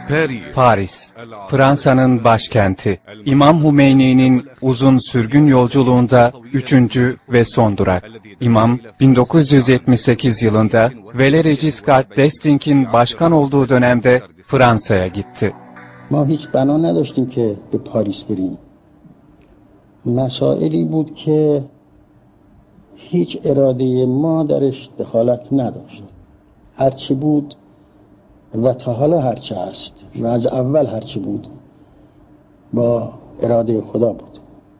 Paris, Fransa'nın başkenti. İmam Hümeyni'nin uzun sürgün yolculuğunda 3. ve son durak. İmam, 1978 yılında Valéry Giscard d'Estaing'in başkan olduğu dönemde Fransa'ya gitti. ما hiç bana نداشتیم که به پاریس بریم. مسائلی بود که هیچ اراده ما درش دخالت نداشت. هرچی بود و تا حالا هرچی است و از اول هرچی بود با اراده خدا بود.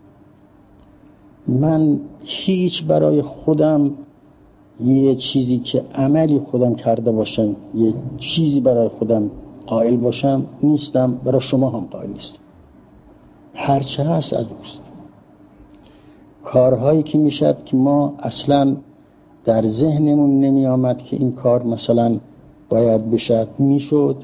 من هیچ برای خودم یه چیزی که عملی خودم کرده باشم، یه چیزی برای خودم قائل باشم نیستم، برای شما هم قائل نیستم. هرچه هست از اوست. کارهایی که میشد که ما اصلا در ذهنمون نمی آمد که این کار مثلا باید بشد میشد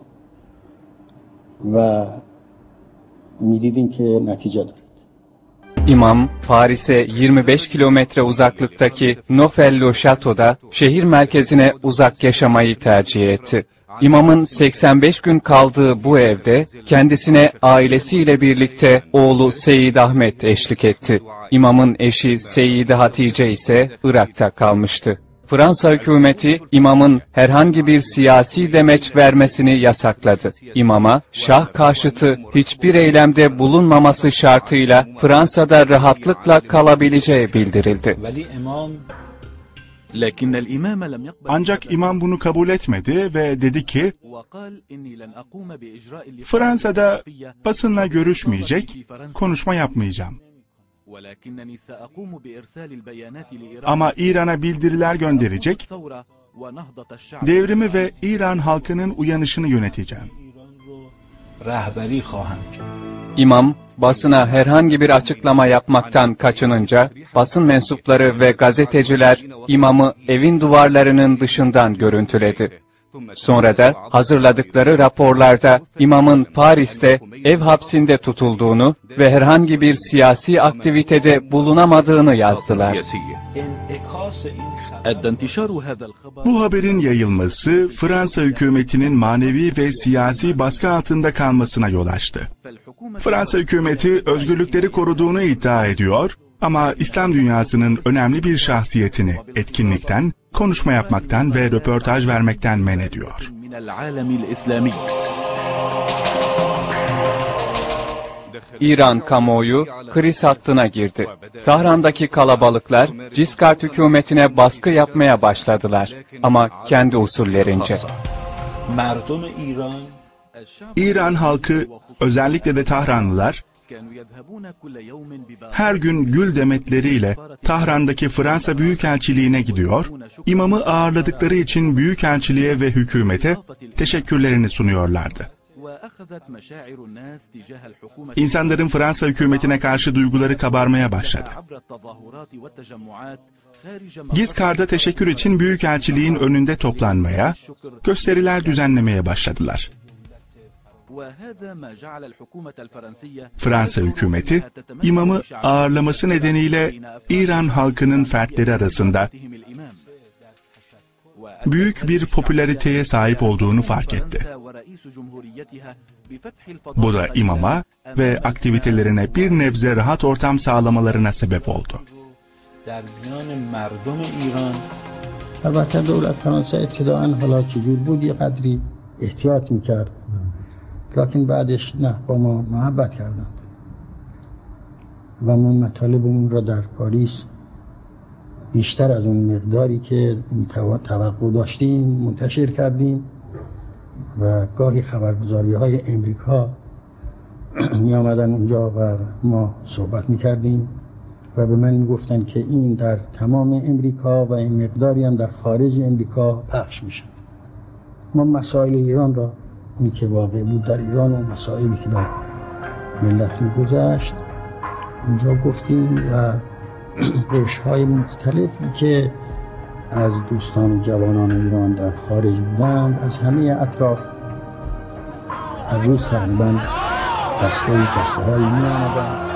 و میدیدیم که نتیجه دارد. İmam, Paris'e 25 kilometre uzaklıktaki Neufel-le-Château'da şehir merkezine uzak yaşamayı tercih etti. İmamın 85 gün kaldığı bu evde kendisine ailesiyle birlikte oğlu Seyyid Ahmet eşlik etti. İmamın eşi Seyyide Hatice ise Irak'ta kalmıştı. Fransa hükümeti imamın herhangi bir siyasi demeç vermesini yasakladı. İmama şah karşıtı hiçbir eylemde bulunmaması şartıyla Fransa'da rahatlıkla kalabileceği bildirildi. Ancak imam bunu kabul etmedi ve dedi ki, Fransa'da basınla görüşmeyecek, konuşma yapmayacağım. Ama İran'a bildiriler gönderecek, devrimi ve İran halkının uyanışını yöneteceğim. İmam, basına herhangi bir açıklama yapmaktan kaçınınca, basın mensupları ve gazeteciler imamı evin duvarlarının dışından görüntüledi. Sonra da hazırladıkları raporlarda imamın Paris'te ev hapsinde tutulduğunu ve herhangi bir siyasi aktivitede bulunamadığını yazdılar. Bu haberin yayılması Fransa hükümetinin manevi ve siyasi baskı altında kalmasına yol açtı. Fransa hükümeti özgürlükleri koruduğunu iddia ediyor ama İslam dünyasının önemli bir şahsiyetini etkinlikten, konuşma yapmaktan ve röportaj vermekten men ediyor. İran kamuoyu kriz hattına girdi. Tahran'daki kalabalıklar Giscard hükümetine baskı yapmaya başladılar ama kendi usullerince. İran halkı, özellikle de Tahranlılar, her gün gül demetleriyle Tahran'daki Fransa Büyükelçiliğine gidiyor, imamı ağırladıkları için Büyükelçiliğe ve hükümete teşekkürlerini sunuyorlardı. İnsanların Fransa hükümetine karşı duyguları kabarmaya başladı. Giscard'a teşekkür için Büyükelçiliğin önünde toplanmaya, gösteriler düzenlemeye başladılar. Fransa hükümeti, imamı ağırlaması nedeniyle İran halkının fertleri arasında büyük bir popülariteye sahip olduğunu fark etti. Bu da imama ve aktivitelerine bir nebze rahat ortam sağlamalarına sebep oldu. البته دولت فرانسه ابتداءً حالا چجور بود یه قدری احتیاط میکرد لکن بعدش نه با ما محبت کردند و ما مطالبمون را در پاریس بیشتر از اون مقداری که توقع داشتیم منتشر کردیم و گاهی خبرگزاری‌های امریکا می آمدن اونجا و ما صحبت میکردیم و به من میگفتن که این در تمام امریکا و این مقداری هم در خارج امریکا پخش میشد. ما مسائل ایران را این که واقع بود در ایران و مسائلی که بر ملت میگذشت اونجا گفتیم و قشرهای مختلفی که از دوستان و جوانان ایران در خارج بودند از همه اطراف هر روز تقریبا دسته‌هایی می‌آمدند.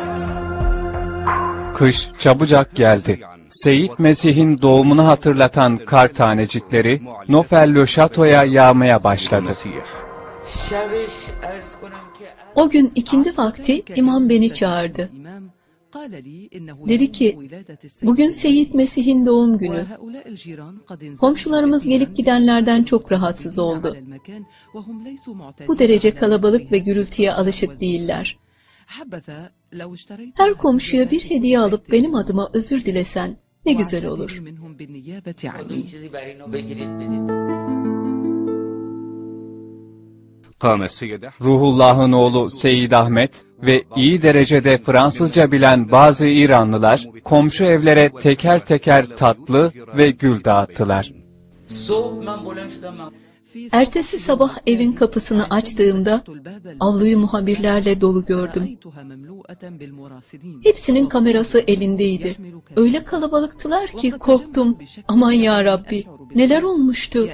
Kış çabucak geldi. Seyyid Mesih'in doğumunu hatırlatan kar tanecikleri Neufel-le-Château'ya yağmaya başladı. O gün ikindi vakti imam beni çağırdı. Dedi ki, bugün Seyyid Mesih'in doğum günü. Komşularımız gelip gidenlerden çok rahatsız oldu. Bu derece kalabalık ve gürültüye alışık değiller. Her komşuya bir hediye alıp benim adıma özür dilesen ne güzel olur. Ruhullah'ın oğlu Seyyid Ahmet ve iyi derecede Fransızca bilen bazı İranlılar, komşu evlere teker teker tatlı ve gül dağıttılar. Ertesi sabah evin kapısını açtığımda avluyu muhabirlerle dolu gördüm. Hepsinin kamerası elindeydi. Öyle kalabalıktılar ki korktum. Aman ya Rabbi, neler olmuştu?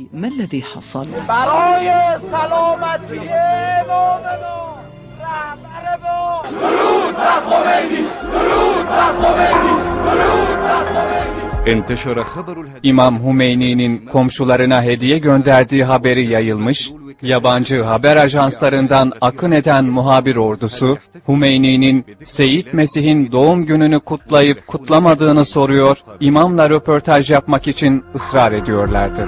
İmam Hümeyni'nin komşularına hediye gönderdiği haberi yayılmış, yabancı haber ajanslarından akın eden muhabir ordusu, Hümeyni'nin Seyyid Mesih'in doğum gününü kutlayıp kutlamadığını soruyor, imamla röportaj yapmak için ısrar ediyorlardı.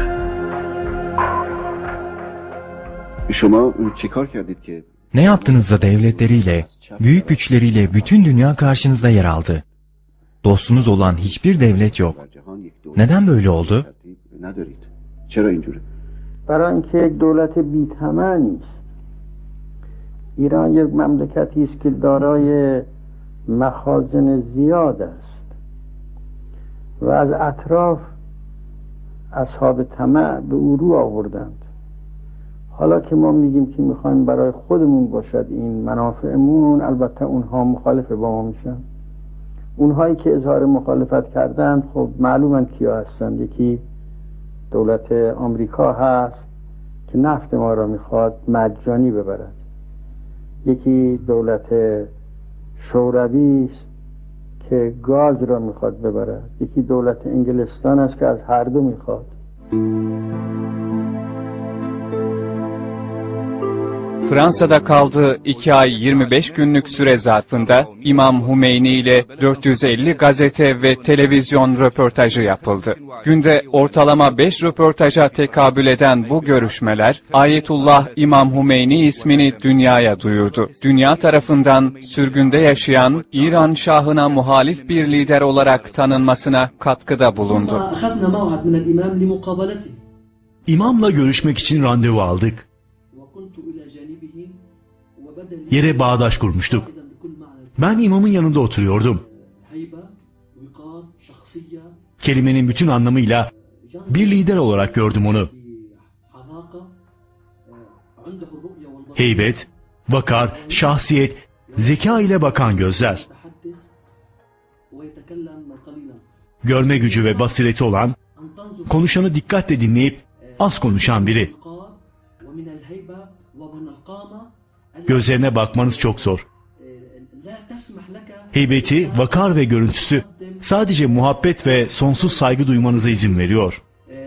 Ne yaptınız da devletleriyle, büyük güçleriyle bütün dünya karşınızda yer aldı? Dostunuz olan hiçbir devlet yok. Neden böyle oldu? برای اینکه یک دولت بی‌طمع نیست. ایران یک مملکتی است که دارای مخازن زیاد است و از اطراف اصحاب طمع به او رو آوردند. حالا که ما میگیم که میخوایم برای خودمون باشد این منافعمون، البته اونها مخالف با ما میشن. اونهایی که اظهار مخالفت کردند خب معلومن کیا هستند. یکی دولت آمریکا هست که نفت ما را میخواد مجانی ببرد. یکی دولت شوروی است که گاز را میخواد ببرد. یکی دولت انگلستان است که از هر دو میخواد. Fransa'da kaldığı 2 ay 25 günlük süre zarfında İmam Hümeyni ile 450 gazete ve televizyon röportajı yapıldı. Günde ortalama 5 röportaja tekabül eden bu görüşmeler, Ayetullah İmam Hümeyni ismini dünyaya duyurdu. Dünya tarafından sürgünde yaşayan İran Şahı'na muhalif bir lider olarak tanınmasına katkıda bulundu. İmamla görüşmek için randevu aldık. Yere bağdaş kurmuştuk. Ben imamın yanında oturuyordum. Kelimenin bütün anlamıyla bir lider olarak gördüm onu. Heybet, vakar, şahsiyet, zeka ile bakan gözler. Görme gücü ve basireti olan, konuşanı dikkatle dinleyip az konuşan biri. Gözlerine bakmanız çok zor. Heybeti, vakar ve görüntüsü sadece muhabbet ve sonsuz saygı duymanıza izin veriyor.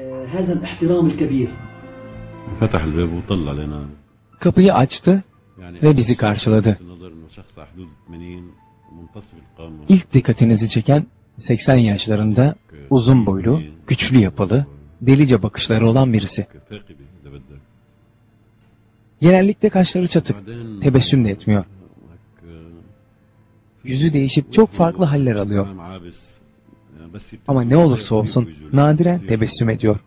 Kapıyı açtı ve bizi karşıladı. İlk dikkatinizi çeken 80 yaşlarında uzun boylu, güçlü yapılı, delice bakışları olan birisi. Genellikle kaşları çatık, tebessüm de etmiyor. Yüzü değişip çok farklı haller alıyor. Ama ne olursa olsun nadiren tebessüm ediyor.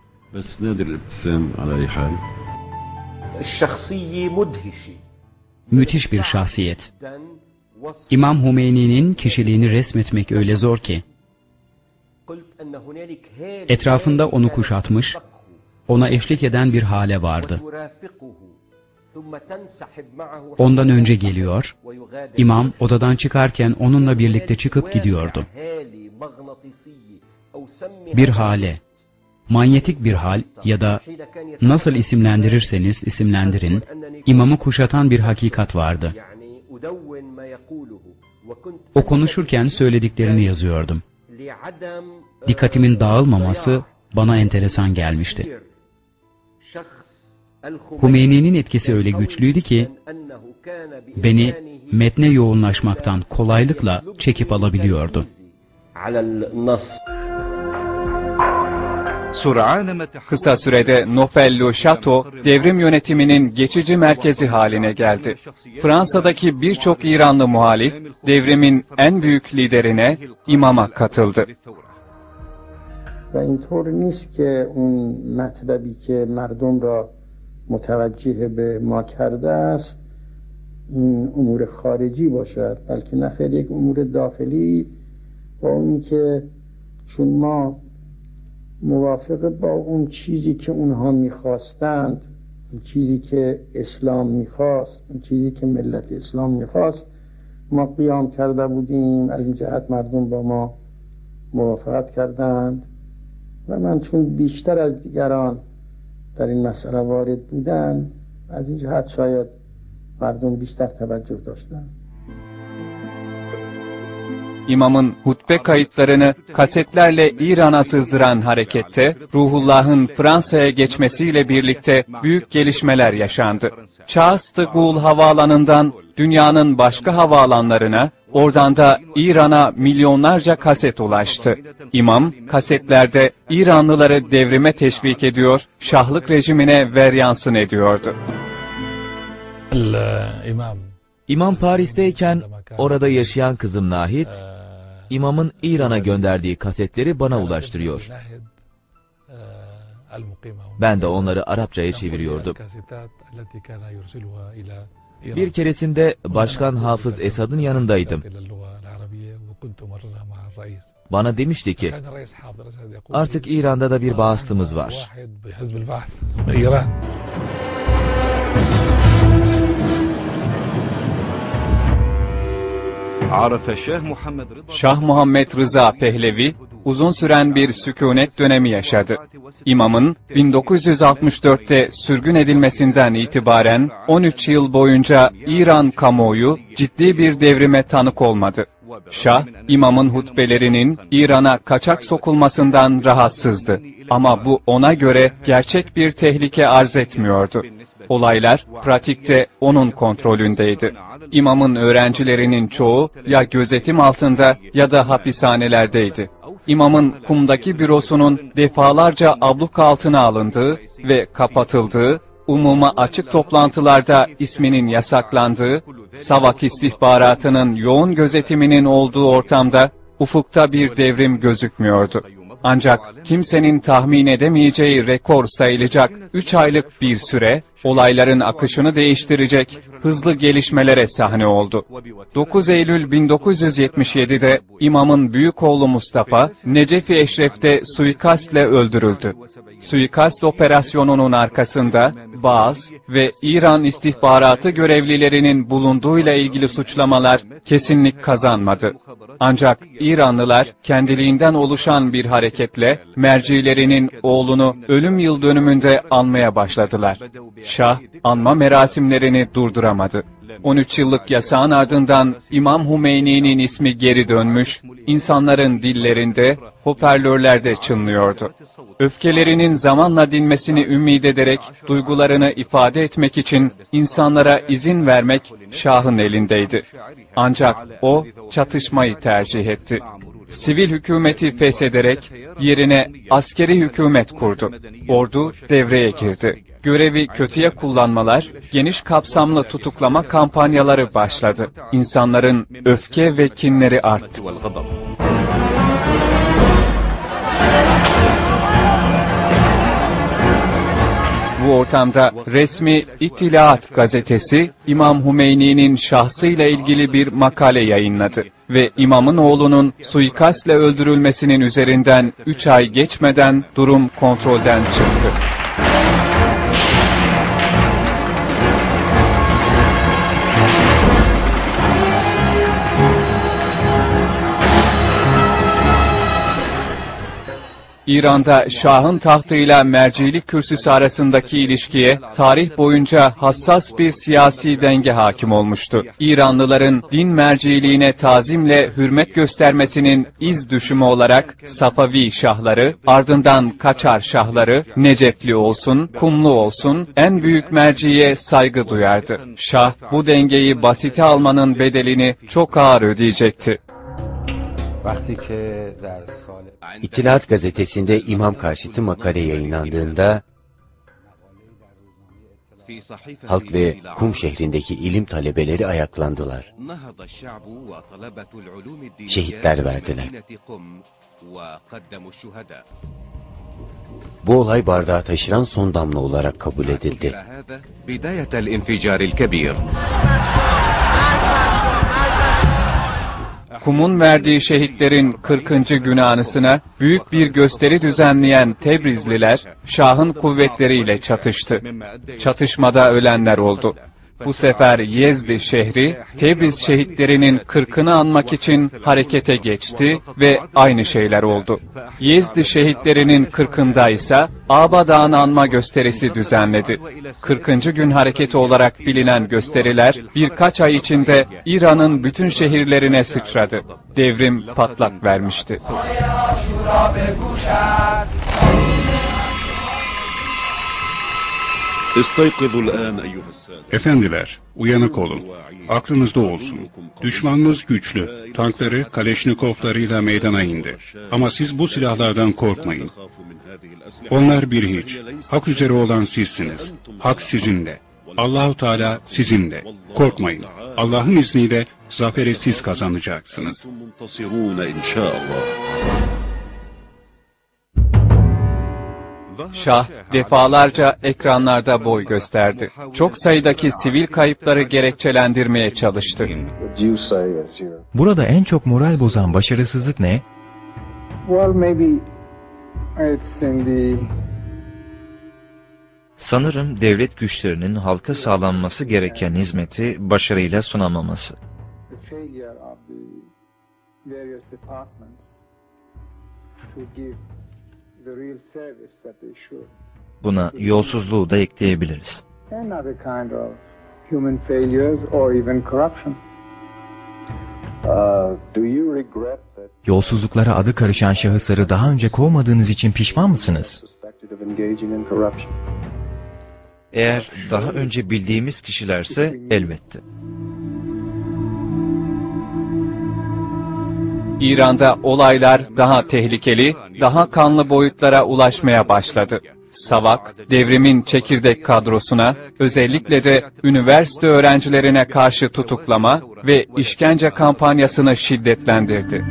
Müthiş bir şahsiyet. İmam Hümeyni'nin kişiliğini resmetmek öyle zor ki. Etrafında onu kuşatmış, ona eşlik eden bir hale vardı. Ondan önce geliyor, imam odadan çıkarken onunla birlikte çıkıp gidiyordu. Bir hale, manyetik bir hal ya da nasıl isimlendirirseniz isimlendirin, imamı kuşatan bir hakikat vardı. O konuşurken söylediklerini yazıyordum. Dikkatimin dağılmaması bana enteresan gelmişti. Hümeyni'nin etkisi öyle güçlüydü ki, beni metne yoğunlaşmaktan kolaylıkla çekip alabiliyordu. Kısa sürede Nofellu Şato, devrim yönetiminin geçici merkezi haline geldi. Fransa'daki birçok İranlı muhalif, devrimin en büyük liderine, imama katıldı. و اینطور نیست که اون مطلبی که مردم را متوجه به ما کرده است این امور خارجی باشد بلکه نه خیر یک امور داخلی با اونی که چون ما موافق با اون چیزی که اونها میخواستند اون چیزی که اسلام میخواست اون چیزی که ملت اسلام میخواست ما قیام کرده بودیم از این جهت مردم با ما موافقت کردند و من چون بیشتر از دیگران در این مسئله وارد بودم از این جهت شاید مردم بیشتر توجه داشتن. İmamın hutbe kayıtlarını kasetlerle İran'a sızdıran harekette, Ruhullah'ın Fransa'ya geçmesiyle birlikte büyük gelişmeler yaşandı. Charles de Gaulle havaalanından dünyanın başka havaalanlarına, oradan da İran'a milyonlarca kaset ulaştı. İmam, kasetlerde İranlıları devrime teşvik ediyor, şahlık rejimine veryansın ediyordu. İmam Paris'teyken orada yaşayan kızım Nahit, imamın İran'a gönderdiği kasetleri bana ulaştırıyor. Ben de onları Arapçaya çeviriyordum. Bir keresinde Başkan Hafız Esad'ın yanındaydım. Bana demişti ki, artık İran'da da bir bağıstımız var. Şah Muhammed Rıza Pehlevi, uzun süren bir sükunet dönemi yaşadı. İmamın 1964'te sürgün edilmesinden itibaren 13 yıl boyunca İran kamuoyu ciddi bir devrime tanık olmadı. Şah, imamın hutbelerinin İran'a kaçak sokulmasından rahatsızdı. Ama bu ona göre gerçek bir tehlike arz etmiyordu. Olaylar pratikte onun kontrolündeydi. İmamın öğrencilerinin çoğu ya gözetim altında ya da hapishanelerdeydi. İmamın Kum'daki bürosunun defalarca abluk altına alındığı ve kapatıldığı, umuma açık toplantılarda isminin yasaklandığı, Savak istihbaratının yoğun gözetiminin olduğu ortamda ufukta bir devrim gözükmüyordu. Ancak kimsenin tahmin edemeyeceği rekor sayılacak 3 aylık bir süre, olayların akışını değiştirecek hızlı gelişmelere sahne oldu. 9 Eylül 1977'de imamın büyük oğlu Mustafa, Necefi Eşref'te suikastle öldürüldü. Suikast operasyonunun arkasında Baas ve İran istihbaratı görevlilerinin bulunduğuyla ilgili suçlamalar kesinlik kazanmadı. Ancak İranlılar kendiliğinden oluşan bir hareketle mercilerinin oğlunu ölüm yıl dönümünde anmaya başladılar. Şah, anma merasimlerini durduramadı. 13 yıllık yasağın ardından İmam Hümeyni'nin ismi geri dönmüş, insanların dillerinde, hoparlörlerde çınlıyordu. Öfkelerinin zamanla dinmesini ümit ederek duygularını ifade etmek için insanlara izin vermek Şah'ın elindeydi. Ancak o çatışmayı tercih etti. Sivil hükümeti feshederek yerine askeri hükümet kurdu. Ordu devreye girdi. Görevi kötüye kullanmalar, geniş kapsamlı tutuklama kampanyaları başladı. İnsanların öfke ve kinleri arttı. Bu ortamda resmi İttilaat gazetesi İmam Hümeyni'nin şahsıyla ilgili bir makale yayınladı ve imamın oğlunun suikastle öldürülmesinin üzerinden 3 ay geçmeden durum kontrolden çıktı. İran'da Şah'ın tahtıyla mercilik kürsüsü arasındaki ilişkiye tarih boyunca hassas bir siyasi denge hakim olmuştu. İranlıların din merciliğine tazimle hürmet göstermesinin iz düşümü olarak Safavi şahları, ardından Kaçar şahları, Necefli olsun, Kumlu olsun en büyük merciye saygı duyardı. Şah bu dengeyi basite almanın bedelini çok ağır ödeyecekti. İttilaat gazetesinde imam karşıtı makale yayınlandığında halk ve Kum şehrindeki ilim talebeleri ayaklandılar. Şehitler verdiler. Bu olay bardağı taşıran son damla olarak kabul edildi. Kum'un verdiği şehitlerin 40. günü anısına büyük bir gösteri düzenleyen Tebrizliler, Şah'ın kuvvetleriyle çatıştı. Çatışmada ölenler oldu. Bu sefer Yezd şehri, Tebriz şehitlerinin 40'ını anmak için harekete geçti ve aynı şeyler oldu. Yezd şehitlerinin 40'ında ise Aba Dağı'nı anma gösterisi düzenledi. 40. gün hareketi olarak bilinen gösteriler birkaç ay içinde İran'ın bütün şehirlerine sıçradı. Devrim patlak vermişti. Efendiler, uyanık olun. Aklınızda olsun. Düşmanınız güçlü. Tankları, Kaleşnikovlarıyla meydana indi. Ama siz bu silahlardan korkmayın. Onlar bir hiç. Hak üzere olan sizsiniz. Hak sizinle. Allahu Teala sizinle. Korkmayın. Allah'ın izniyle zaferi siz kazanacaksınız. Şah defalarca ekranlarda boy gösterdi. Çok sayıdaki sivil kayıpları gerekçelendirmeye çalıştı. Burada en çok moral bozan başarısızlık ne? Sanırım devlet güçlerinin halka sağlanması gereken hizmeti başarıyla sunamaması. Buna yolsuzluğu da ekleyebiliriz. Yolsuzluklara adı karışan şahısları daha önce kovmadığınız için pişman mısınız? Eğer daha önce bildiğimiz kişilerse elbette. İran'da olaylar daha tehlikeli, daha kanlı boyutlara ulaşmaya başladı. Savak, devrimin çekirdek kadrosuna, özellikle de üniversite öğrencilerine karşı tutuklama ve işkence kampanyasını şiddetlendirdi.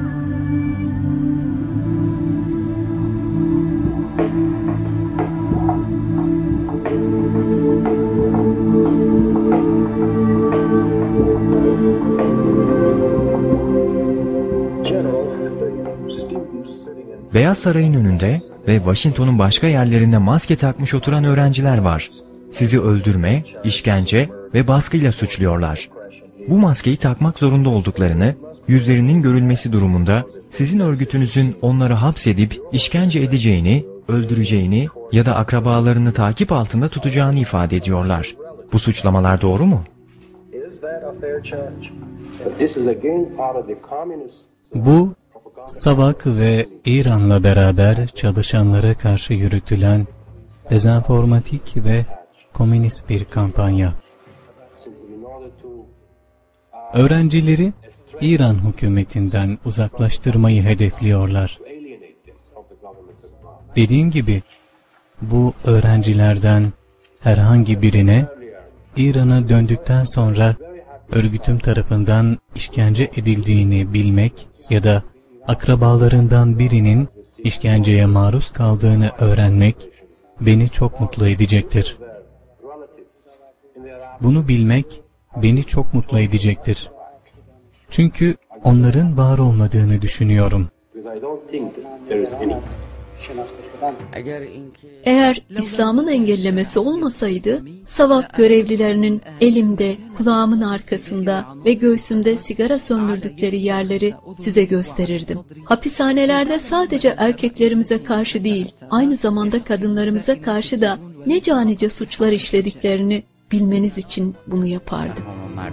Beyaz Saray'ın önünde ve Washington'un başka yerlerinde maske takmış oturan öğrenciler var. Sizi öldürme, işkence ve baskıyla suçluyorlar. Bu maskeyi takmak zorunda olduklarını, yüzlerinin görülmesi durumunda sizin örgütünüzün onları hapsedip işkence edeceğini, öldüreceğini ya da akrabalarını takip altında tutacağını ifade ediyorlar. Bu suçlamalar doğru mu? Bu, Savak ve İran'la beraber çalışanlara karşı yürütülen dezenformatik ve komünist bir kampanya. Öğrencileri İran hükümetinden uzaklaştırmayı hedefliyorlar. Dediğim gibi, bu öğrencilerden herhangi birine İran'a döndükten sonra örgütüm tarafından işkence edildiğini bilmek ya da akrabalarından birinin işkenceye maruz kaldığını öğrenmek beni çok mutlu edecektir. Bunu bilmek beni çok mutlu edecektir. Çünkü onların var olmadığını düşünüyorum. Eğer İslam'ın engellemesi olmasaydı, SAVAK görevlilerinin elimde, kulağımın arkasında ve göğsümde sigara söndürdükleri yerleri size gösterirdim. Hapishanelerde sadece erkeklerimize karşı değil, aynı zamanda kadınlarımıza karşı da ne canice suçlar işlediklerini bilmeniz için bunu yapardım.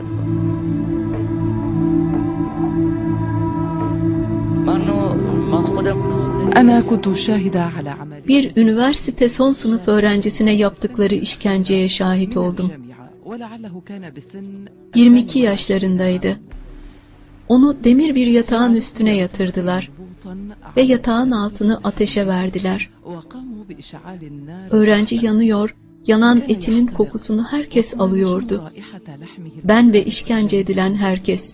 Bir üniversite son sınıf öğrencisine yaptıkları işkenceye şahit oldum. 22 yaşlarındaydı. Onu demir bir yatağın üstüne yatırdılar ve yatağın altını ateşe verdiler. Öğrenci yanıyor, yanan etinin kokusunu herkes alıyordu. Ben ve işkence edilen herkes.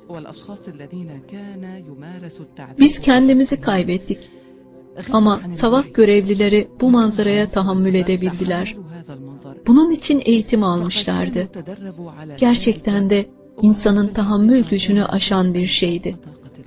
Biz kendimizi kaybettik. Ama SAVAK görevlileri bu manzaraya tahammül edebildiler. Bunun için eğitim almışlardı. Gerçekten de insanın tahammül gücünü aşan bir şeydi.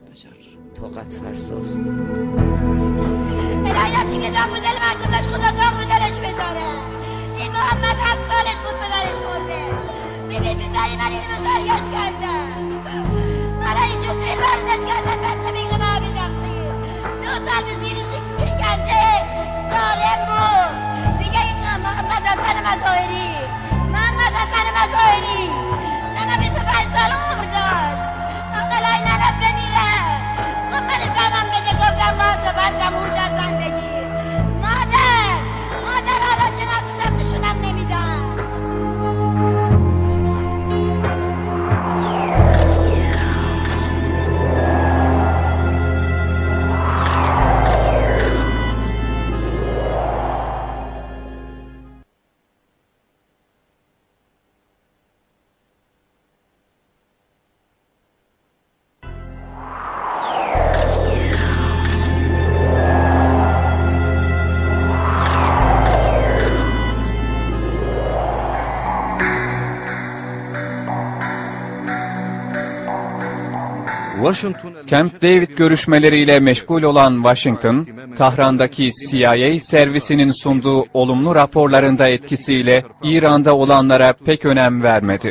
Camp David görüşmeleriyle meşgul olan Washington, Tahran'daki CIA servisinin sunduğu olumlu raporlarında etkisiyle İran'da olanlara pek önem vermedi.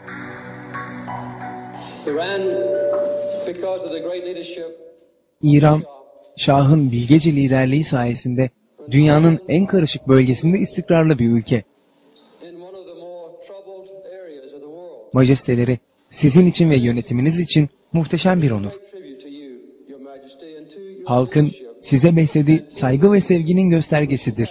İran, Şah'ın bilgece liderliği sayesinde dünyanın en karışık bölgesinde istikrarlı bir ülke. Majesteleri, sizin için ve yönetiminiz için muhteşem bir onur. Halkın size beslediği saygı ve sevginin göstergesidir.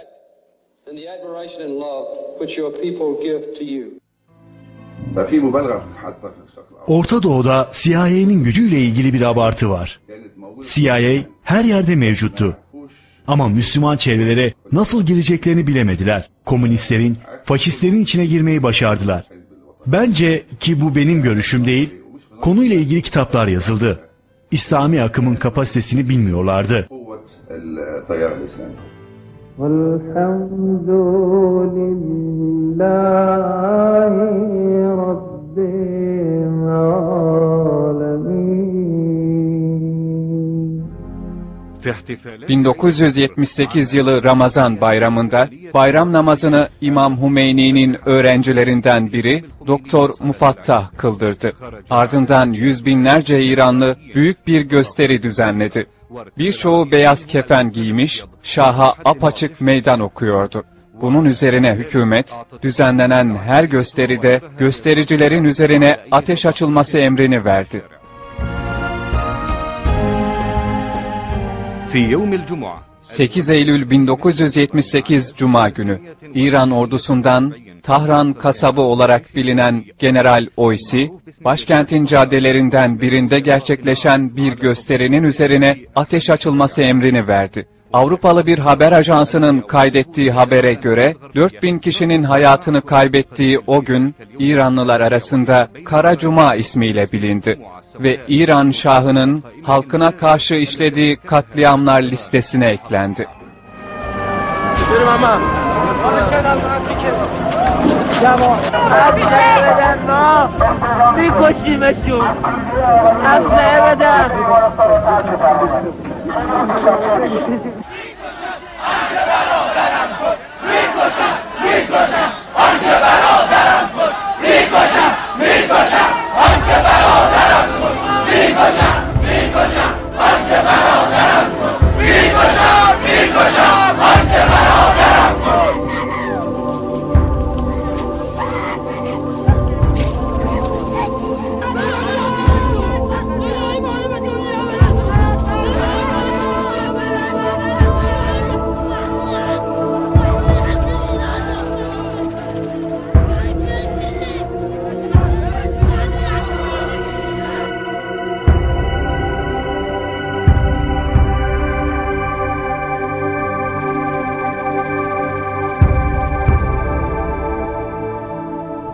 Orta Doğu'da CIA'nin gücüyle ilgili bir abartı var. CIA her yerde mevcuttu. Ama Müslüman çevrelere nasıl gireceklerini bilemediler. Komünistlerin, faşistlerin içine girmeyi başardılar. Bence, ki bu benim görüşüm değil, konuyla ilgili kitaplar yazıldı. İslami akımın kapasitesini bilmiyorlardı. ...1978 yılı Ramazan bayramında bayram namazını İmam Hümeyni'nin öğrencilerinden biri Doktor Mufattah kıldırdı. Ardından yüz binlerce İranlı büyük bir gösteri düzenledi. Birçoğu beyaz kefen giymiş, Şah'a apaçık meydan okuyordu. Bunun üzerine hükümet, düzenlenen her gösteride göstericilerin üzerine ateş açılması emrini verdi. 8 Eylül 1978 Cuma günü, İran ordusundan Tahran kasabı olarak bilinen General Oysi, başkentin caddelerinden birinde gerçekleşen bir gösterinin üzerine ateş açılması emrini verdi. Avrupalı bir haber ajansının kaydettiği habere göre 4000 kişinin hayatını kaybettiği o gün İranlılar arasında Kara Cuma ismiyle bilindi ve İran Şahı'nın halkına karşı işlediği katliamlar listesine eklendi.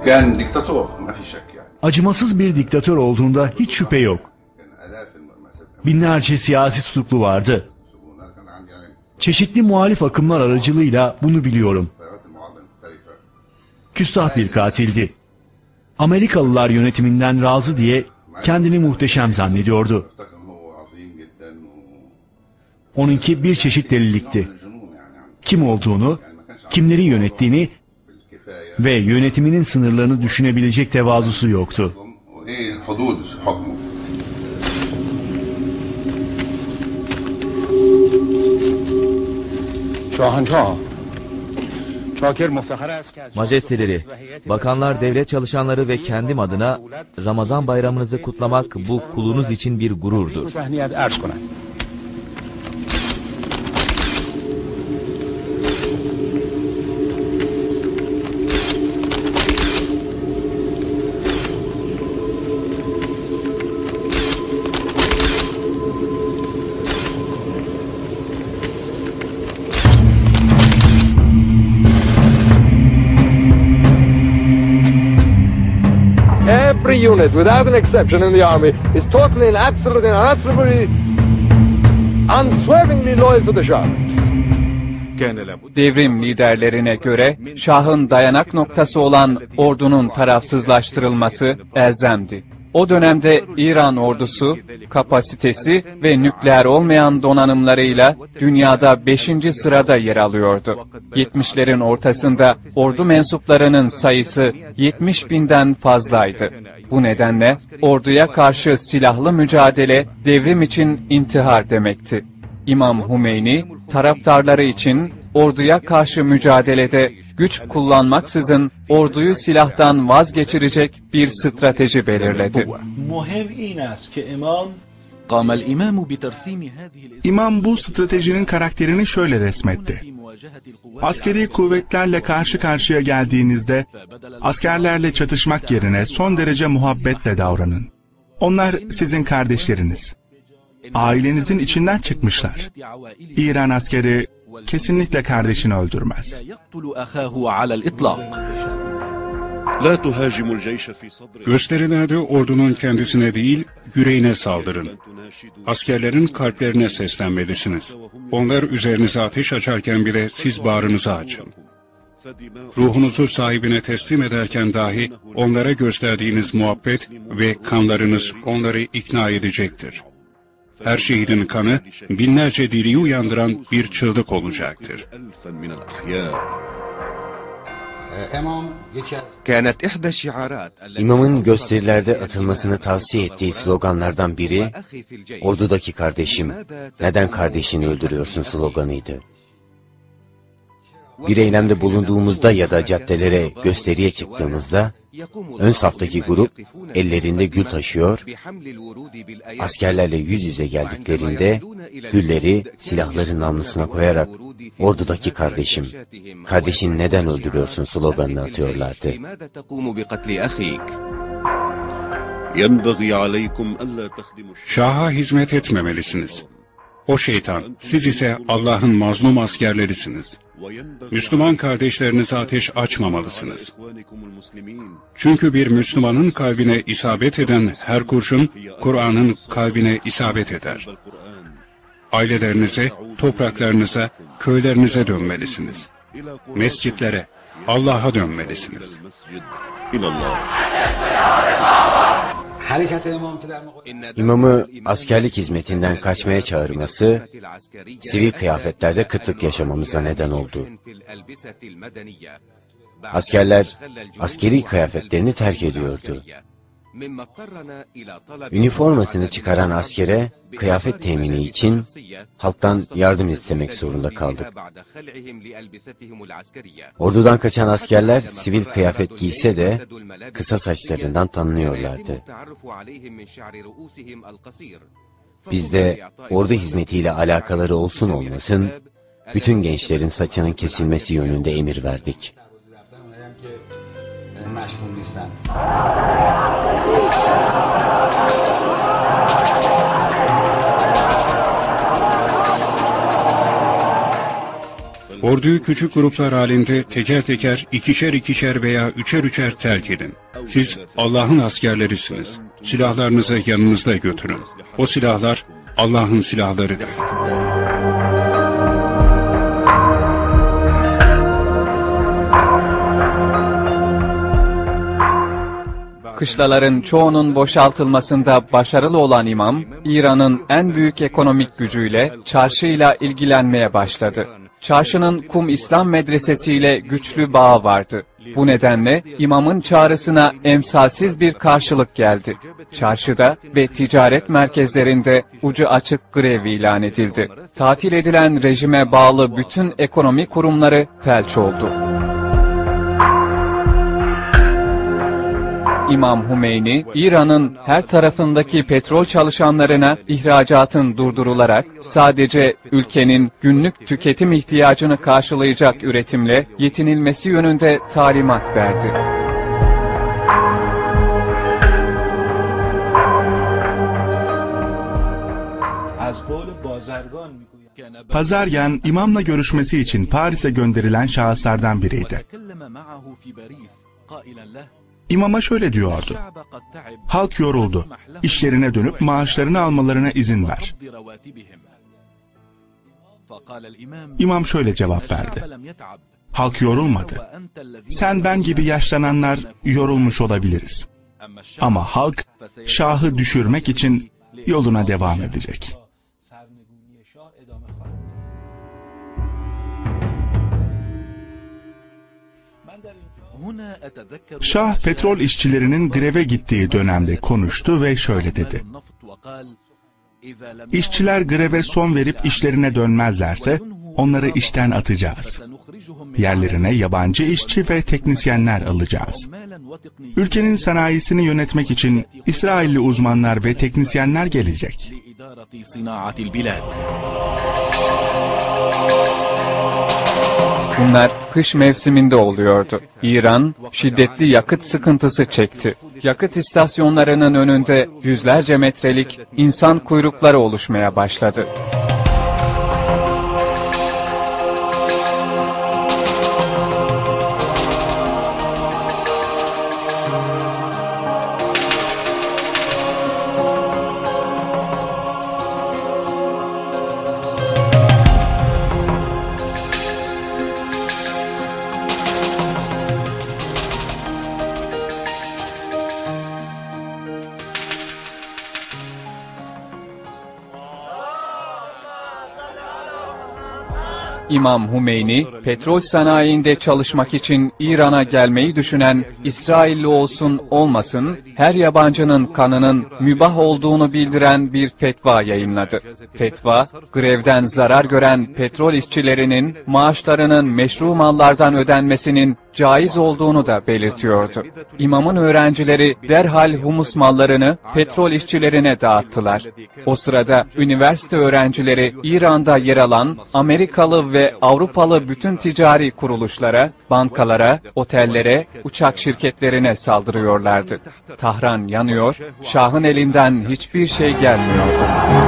Acımasız bir diktatör olduğunda hiç şüphe yok. Binlerce siyasi tutuklu vardı. Çeşitli muhalif akımlar aracılığıyla bunu biliyorum. Küstah bir katildi. Amerikalılar yönetiminden razı diye kendini muhteşem zannediyordu. Onunki bir çeşit delilikti. Kim olduğunu, kimleri yönettiğini ve yönetiminin sınırlarını düşünebilecek tevazusu yoktu. Majesteleri, bakanlar, devlet çalışanları ve kendim adına Ramazan bayramınızı kutlamak bu kulunuz için bir gururdur. Every unit, without an exception in the army, is totally and absolutely and unanswerably, unswervingly loyal to the Shah. Devrim liderlerine göre Şah'ın dayanak noktası olan ordunun tarafsızlaştırılması elzemdi. O dönemde İran ordusu, kapasitesi ve nükleer olmayan donanımlarıyla dünyada 5. sırada yer alıyordu. 70'lerin ortasında ordu mensuplarının sayısı 70.000'den fazlaydı. Bu nedenle orduya karşı silahlı mücadele devrim için intihar demekti. İmam Hümeyni, taraftarları için orduya karşı mücadelede güç kullanmaksızın orduyu silahtan vazgeçirecek bir strateji belirledi. İmam bu stratejinin karakterini şöyle resmetti. Askeri kuvvetlerle karşı karşıya geldiğinizde askerlerle çatışmak yerine son derece muhabbetle davranın. Onlar sizin kardeşleriniz. Ailenizin içinden çıkmışlar. İran askeri kesinlikle kardeşini öldürmez. Gösterilerde ordunun kendisine değil, yüreğine saldırın. Askerlerin kalplerine seslenmelisiniz. Onlar üzerinize ateş açarken bile siz bağrınızı açın. Ruhunuzu sahibine teslim ederken dahi onlara gösterdiğiniz muhabbet ve kanlarınız onları ikna edecektir. Her şehidin kanı binlerce diriyi uyandıran bir çığlık olacaktır. İmamın gösterilerde atılmasını tavsiye ettiği sloganlardan biri, ordudaki kardeşim, neden kardeşini öldürüyorsun sloganıydı. Bir eylemde bulunduğumuzda ya da caddelere, gösteriye çıktığımızda, ön saftaki grup ellerinde gül taşıyor, askerlerle yüz yüze geldiklerinde gülleri silahların namlusuna koyarak ordudaki kardeşim, kardeşini neden öldürüyorsun sloganını atıyorlardı. Şah'a hizmet etmemelisiniz. O şeytan, siz ise Allah'ın mazlum askerlerisiniz. Müslüman kardeşlerinize ateş açmamalısınız. Çünkü bir Müslümanın kalbine isabet eden her kurşun, Kur'an'ın kalbine isabet eder. Ailelerinize, topraklarınıza, köylerinize dönmelisiniz. Mescitlere, Allah'a dönmelisiniz. İmamı askerlik hizmetinden kaçmaya çağırması, sivil kıyafetlerde kıtlık yaşamamıza neden oldu. Askerler askeri kıyafetlerini terk ediyordu. Üniformasını çıkaran askere kıyafet temini için halktan yardım istemek zorunda kaldık. Ordudan kaçan askerler sivil kıyafet giyse de kısa saçlarından tanınıyorlardı. Biz de ordu hizmetiyle alakaları olsun olmasın, bütün gençlerin saçının kesilmesi yönünde emir verdik. Orduyu küçük gruplar halinde teker teker, ikişer ikişer veya üçer üçer terk edin. Siz Allah'ın askerlerisiniz. Silahlarınızı yanınızda götürün. O silahlar Allah'ın silahlarıdır. Kışlaların çoğunun boşaltılmasında başarılı olan imam, İran'ın en büyük ekonomik gücüyle çarşıyla ilgilenmeye başladı. Çarşının Kum İslam Medresesi ile güçlü bağı vardı. Bu nedenle imamın çağrısına emsalsiz bir karşılık geldi. Çarşıda ve ticaret merkezlerinde ucu açık grev ilan edildi. Tatil edilen rejime bağlı bütün ekonomi kurumları felç oldu. İmam Hümeyni, İran'ın her tarafındaki petrol çalışanlarına ihracatın durdurularak sadece ülkenin günlük tüketim ihtiyacını karşılayacak üretimle yetinilmesi yönünde talimat verdi. Pazaryan, imamla görüşmesi için Paris'e gönderilen şahıslardan biriydi. İmama şöyle diyordu: halk yoruldu, işlerine dönüp maaşlarını almalarına izin ver. İmam şöyle cevap verdi: halk yorulmadı. Sen ben gibi yaşlananlar yorulmuş olabiliriz. Ama halk şahı düşürmek için yoluna devam edecek. Şah petrol işçilerinin greve gittiği dönemde konuştu ve şöyle dedi: İşçiler greve son verip işlerine dönmezlerse onları işten atacağız. Yerlerine yabancı işçi ve teknisyenler alacağız. Ülkenin sanayisini yönetmek için İsrailli uzmanlar ve teknisyenler gelecek. Bunlar kış mevsiminde oluyordu. İran şiddetli yakıt sıkıntısı çekti. Yakıt istasyonlarının önünde yüzlerce metrelik insan kuyrukları oluşmaya başladı. İmam Hümeyni, petrol sanayinde çalışmak için İran'a gelmeyi düşünen İsrailli olsun olmasın, her yabancının kanının mübah olduğunu bildiren bir fetva yayınladı. Fetva, grevden zarar gören petrol işçilerinin maaşlarının meşru mallardan ödenmesinin caiz olduğunu da belirtiyordu. İmamın öğrencileri derhal humus mallarını petrol işçilerine dağıttılar. O sırada üniversite öğrencileri İran'da yer alan Amerikalı ve Avrupalı bütün ticari kuruluşlara, bankalara, otellere, uçak şirketlerine saldırıyorlardı. Tahran yanıyor, Şah'ın elinden hiçbir şey gelmiyordu.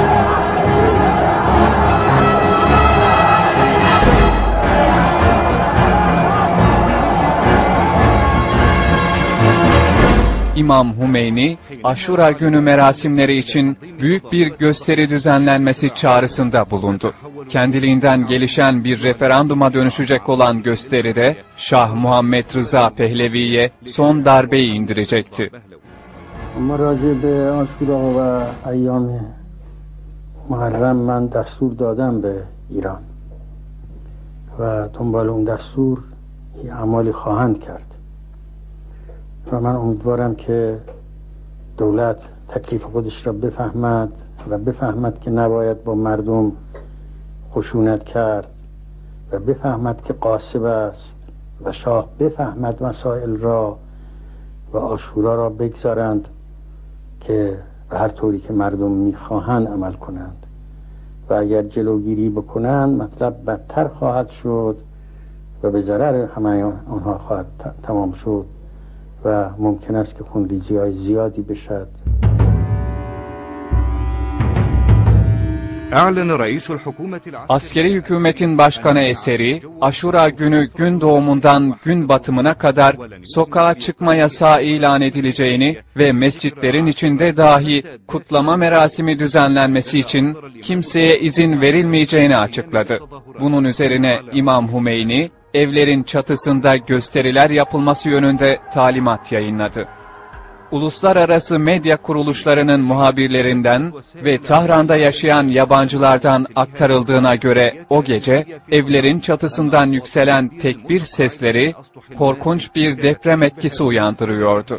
İmam Hümeyni, Aşura günü merasimleri için büyük bir gösteri düzenlenmesi çağrısında bulundu. Kendiliğinden gelişen bir referanduma dönüşecek olan gösteride Şah Muhammed Rıza Pehlevi'ye son darbeyi indirecekti. اما راجع به آشورا و ایام محرم من دستور دادم به ایران و دنبال اون دستور اعمالی خواهند کرد و من امیدوارم که دولت تکلیف خودش را بفهمد و بفهمد که نباید با مردم خشونت کرد و بفهمد که غاصب است و شاه بفهمد مسائل را و آشورا را بگذارند که به هر طوری که مردم میخواهند عمل کنند و اگر جلوگیری بکنند مطلب بدتر خواهد شد و به ضرر همه آنها خواهد تمام شد و ممکن است که خونریزی‌های زیادی بشد. Askeri hükümetin başkanı eseri, Aşura günü gün doğumundan gün batımına kadar sokağa çıkma yasağı ilan edileceğini ve mescitlerin içinde dahi kutlama merasimi düzenlenmesi için kimseye izin verilmeyeceğini açıkladı. Bunun üzerine İmam Hümeyni, evlerin çatısında gösteriler yapılması yönünde talimat yayınladı. Uluslararası medya kuruluşlarının muhabirlerinden ve Tahran'da yaşayan yabancılardan aktarıldığına göre o gece evlerin çatısından yükselen tekbir sesleri korkunç bir deprem etkisi uyandırıyordu.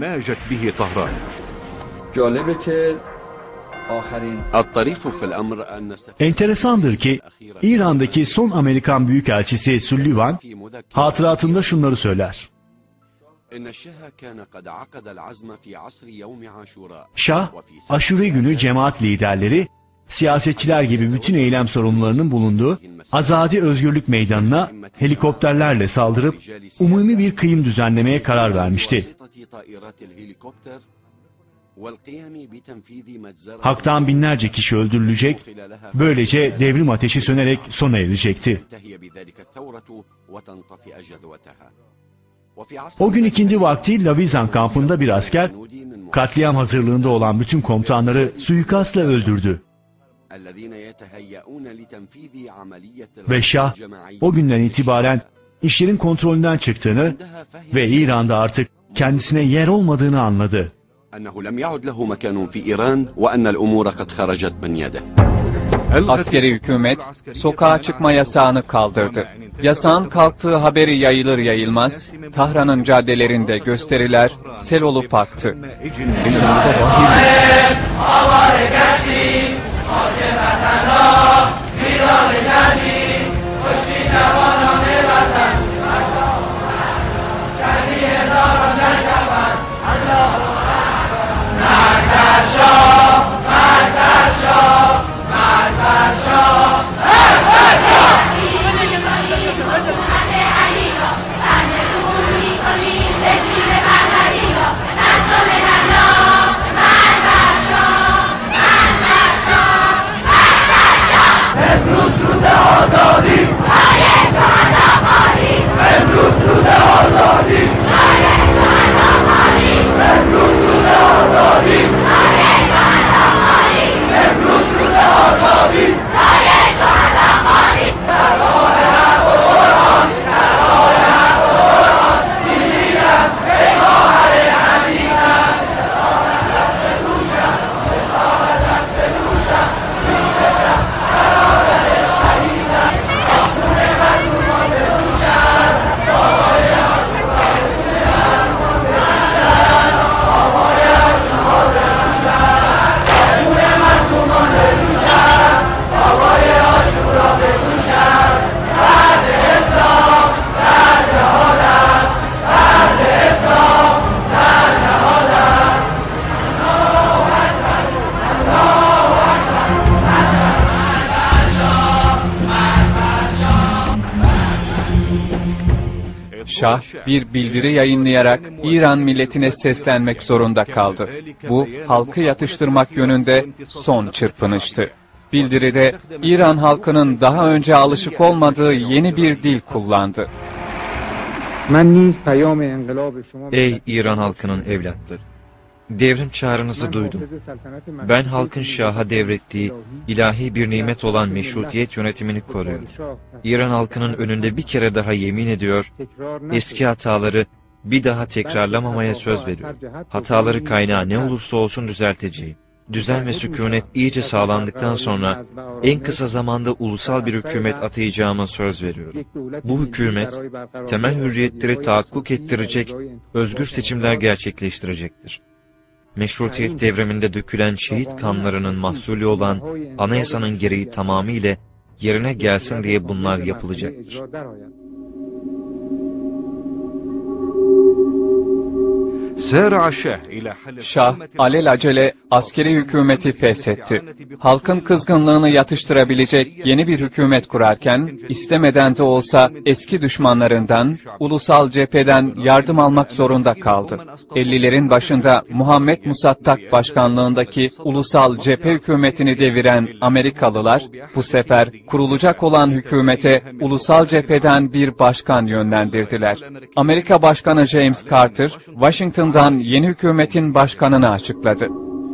Enteresandır ki İran'daki son Amerikan Büyükelçisi Sullivan hatıratında şunları söyler. Şah, Aşure günü cemaat liderleri, siyasetçiler gibi bütün eylem sorumlularının bulunduğu Azadi Özgürlük Meydanı'na helikopterlerle saldırıp umumi bir kıyım düzenlemeye karar vermişti. Halktan binlerce kişi öldürülecek, böylece devrim ateşi sönerek sona erecekti. O gün ikindi vakti Lavizan kampında bir asker, katliam hazırlığında olan bütün komutanları suikastla öldürdü. Ve Şah, o günden itibaren işlerin kontrolünden çıktığını ve İran'da artık kendisine yer olmadığını anladı. Askeri hükümet sokağa çıkma yasağını kaldırdı. Yasağın kalktığı haberi yayılır yayılmaz Tahran'ın caddelerinde gösteriler sel olup aktı. Şah bir bildiri yayınlayarak İran milletine seslenmek zorunda kaldı. Bu halkı yatıştırmak yönünde son çırpınıştı. Bildiride İran halkının daha önce alışık olmadığı yeni bir dil kullandı. Ey İran halkının evlatları! Devrim çağrınızı duydum. Ben halkın Şah'a devrettiği ilahi bir nimet olan meşrutiyet yönetimini koruyorum. İran halkının önünde bir kere daha yemin ediyor, eski hataları bir daha tekrarlamamaya söz veriyorum. Hataları kaynağı ne olursa olsun düzelteceğim. Düzen ve sükunet iyice sağlandıktan sonra en kısa zamanda ulusal bir hükümet atayacağıma söz veriyorum. Bu hükümet temel hürriyetleri tahakkuk ettirecek, özgür seçimler gerçekleştirecektir. Meşrutiyet devriminde dökülen şehit kanlarının mahsulü olan anayasanın gereği tamamıyla yerine gelsin diye bunlar yapılacaktır. Şah alelacele askeri hükümeti feshetti. Halkın kızgınlığını yatıştırabilecek yeni bir hükümet kurarken, istemeden de olsa eski düşmanlarından, ulusal cepheden yardım almak zorunda kaldı. 50'lerin başında Muhammed Musaddak başkanlığındaki ulusal cephe hükümetini deviren Amerikalılar, bu sefer kurulacak olan hükümete ulusal cepheden bir başkan yönlendirdiler. Amerika Başkanı James Carter, Washington'dan yeni hükümetin başkanını açıkladı.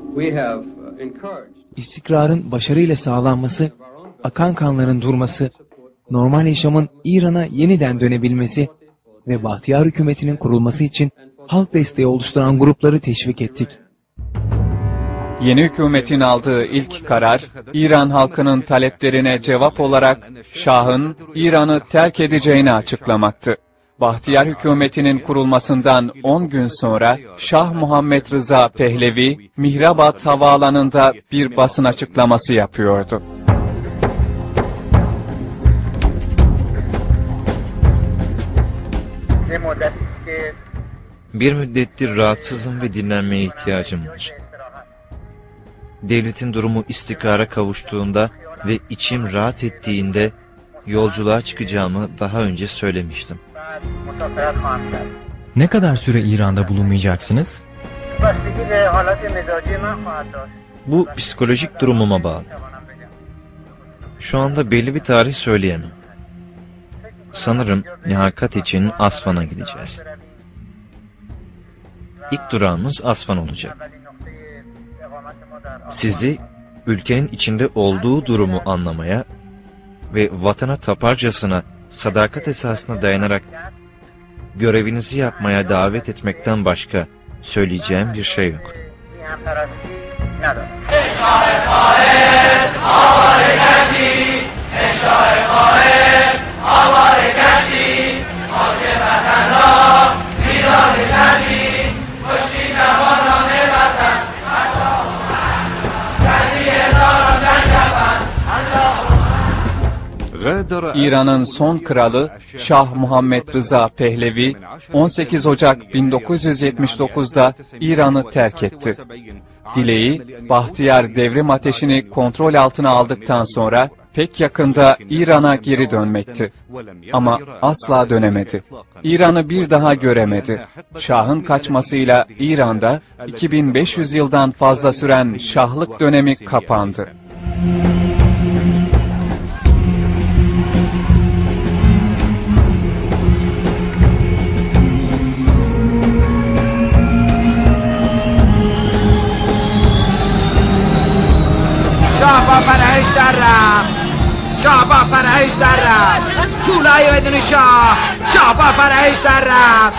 İstikrarın başarıyla sağlanması, akan kanların durması, normal yaşamın İran'a yeniden dönebilmesi ve Bahtiyar hükümetinin kurulması için halk desteği oluşturan grupları teşvik ettik. Yeni hükümetin aldığı ilk karar, İran halkının taleplerine cevap olarak Şah'ın İran'ı terk edeceğini açıklamaktı. Bahtiyar hükümetinin kurulmasından 10 gün sonra Şah Muhammed Rıza Pehlevi, Mihrabat havaalanında bir basın açıklaması yapıyordu. Bir müddettir rahatsızım ve dinlenmeye ihtiyacım var. Devletin durumu istikrara kavuştuğunda ve içim rahat ettiğinde yolculuğa çıkacağımı daha önce söylemiştim. Ne kadar süre İran'da bulunmayacaksınız? Bu psikolojik durumuma bağlı. Şu anda belli bir tarih söyleyemem. Sanırım liyakat için Asfan'a gideceğiz. İlk durağımız Asfan olacak. Sizi ülkenin içinde olduğu durumu anlamaya ve vatana taparcasına sadakat esasına dayanarak görevinizi yapmaya davet etmekten başka söyleyeceğim bir şey yok. İran'ın son kralı Şah Muhammed Rıza Pehlevi 18 Ocak 1979'da İran'ı terk etti. Dileği, Bahtiyar devrim ateşini kontrol altına aldıktan sonra pek yakında İran'a geri dönmekti. Ama asla dönemedi. İran'ı bir daha göremedi. Şah'ın kaçmasıyla İran'da 2500 yıldan fazla süren şahlık dönemi kapandı. شاه با فرهش در رفت شاه با فرهش در رفت طولای بدون شاه شاه با فرهش در رفت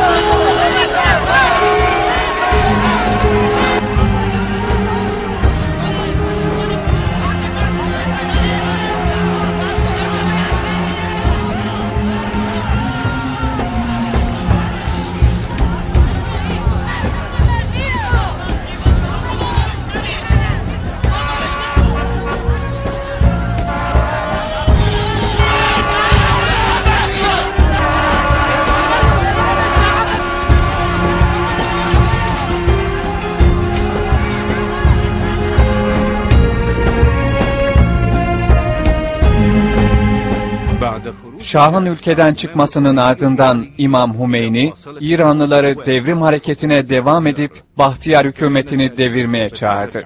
Şah'ın ülkeden çıkmasının ardından İmam Hümeyni, İranlıları devrim hareketine devam edip Bahtiyar hükümetini devirmeye çağırdı.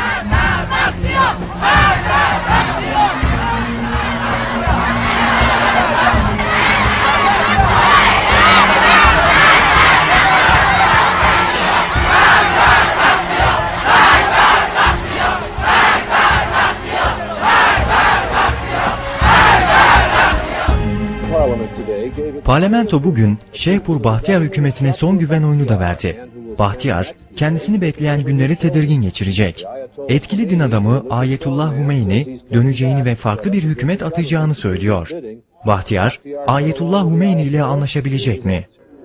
Parlamento bugün Şeyhpur Bahtiyar hükümetine son güven oyunu da verdi. Bahtiyar, kendisini bekleyen günleri tedirgin geçirecek. Etkili din adamı Ayetullah Hümeyni, döneceğini ve farklı bir hükümet atacağını söylüyor. Bahtiyar, Ayetullah Hümeyni ile anlaşabilecek mi?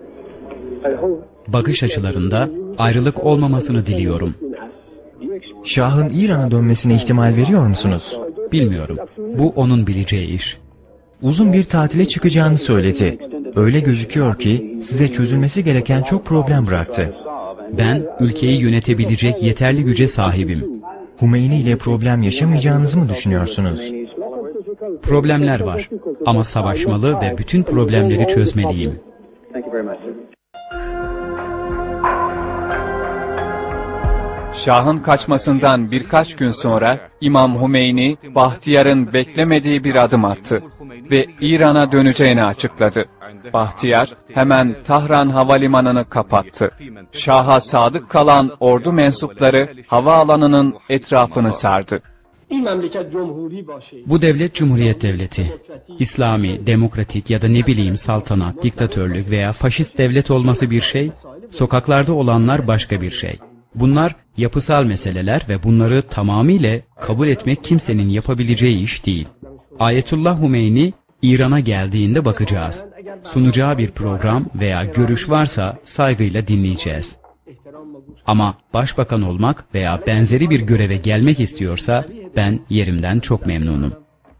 Bakış açılarında ayrılık olmamasını diliyorum. Şah'ın İran'a dönmesine ihtimal veriyor musunuz? Bilmiyorum. Bu onun bileceği iş. Uzun bir tatile çıkacağını söyledi. öyle gözüküyor ki size çözülmesi gereken çok problem bıraktı. Ben ülkeyi yönetebilecek yeterli güce sahibim. Hümeyni ile problem yaşamayacağınızı mı düşünüyorsunuz? Problemler var ama savaşmalı ve bütün problemleri çözmeliyim. Şahın kaçmasından birkaç gün sonra İmam Hümeyni, Bahtiyar'ın beklemediği bir adım attı ve İran'a döneceğini açıkladı. Bahtiyar hemen Tahran havalimanını kapattı. Şah'a sadık kalan ordu mensupları havaalanının etrafını sardı. Bu devlet Cumhuriyet Devleti. İslami, demokratik ya da ne bileyim saltanat, diktatörlük veya faşist devlet olması bir şey, sokaklarda olanlar başka bir şey. Bunlar yapısal meseleler ve bunları tamamıyla kabul etmek kimsenin yapabileceği iş değil. Ayetullah Hümeyni İran'a geldiğinde bakacağız. Sunacağı bir program veya görüş varsa saygıyla dinleyeceğiz. Ama başbakan olmak veya benzeri bir göreve gelmek istiyorsa ben yerimden çok memnunum.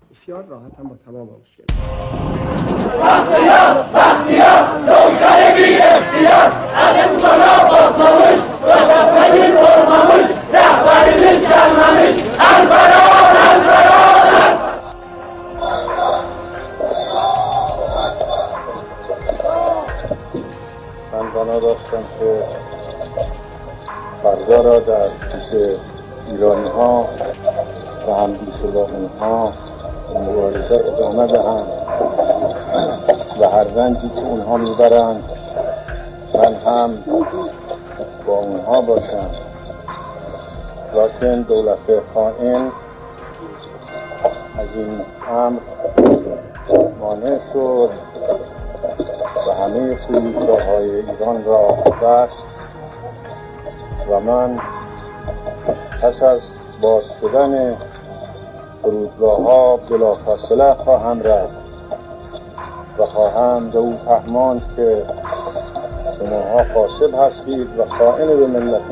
من بنا داشتم که فردا را در پیش ایرانی ها و همدیشه با اونها مبارزه ادامه دهم و هر رنجی که اونها میبرند من هم با اونها باشم. لکن دولت خائن از این امر مانع شد و همه فرودگاه‌های ایران را بست و من پس از باز شدن فرودگاه‌ها بلافاصله خواهم رفت و خواهم به او فهماند که شماها فاسد هستید و خائن به ملت